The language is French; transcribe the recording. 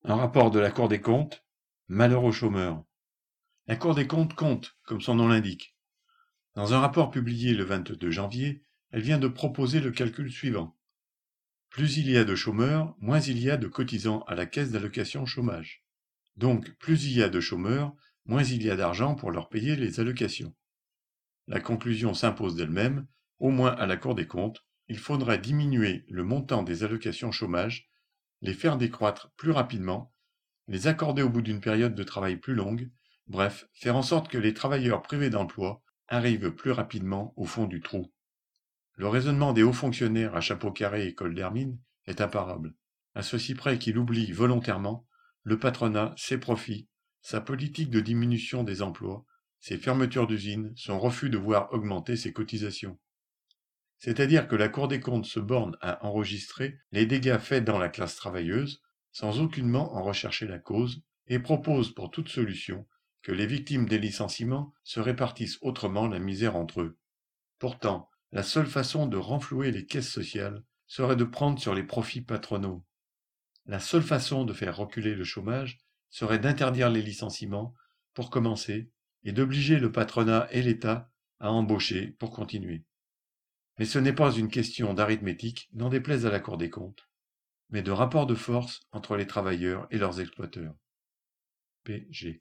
Un rapport de la Cour des comptes, malheur aux chômeurs. La Cour des comptes compte, comme son nom l'indique. Dans un rapport publié le 22 janvier, elle vient de proposer le calcul suivant. Plus il y a de chômeurs, moins il y a de cotisants à la caisse d'allocation chômage. Donc, plus il y a de chômeurs, moins il y a d'argent pour leur payer les allocations. La conclusion s'impose d'elle-même, au moins à la Cour des comptes, il faudrait diminuer le montant des allocations chômage, les faire décroître plus rapidement, les accorder au bout d'une période de travail plus longue, bref, faire en sorte que les travailleurs privés d'emploi arrivent plus rapidement au fond du trou. Le raisonnement des hauts fonctionnaires à chapeau carré et col d'hermine est imparable, à ceci près qu'il oublie volontairement le patronat, ses profits, sa politique de diminution des emplois, ses fermetures d'usines, son refus de voir augmenter ses cotisations. C'est-à-dire que la Cour des comptes se borne à enregistrer les dégâts faits dans la classe travailleuse, sans aucunement en rechercher la cause, et propose pour toute solution que les victimes des licenciements se répartissent autrement la misère entre eux. Pourtant, la seule façon de renflouer les caisses sociales serait de prendre sur les profits patronaux. La seule façon de faire reculer le chômage serait d'interdire les licenciements, pour commencer, et d'obliger le patronat et l'État à embaucher pour continuer. Mais ce n'est pas une question d'arithmétique, n'en déplaise à la Cour des comptes, mais de rapport de force entre les travailleurs et leurs exploiteurs. P.G.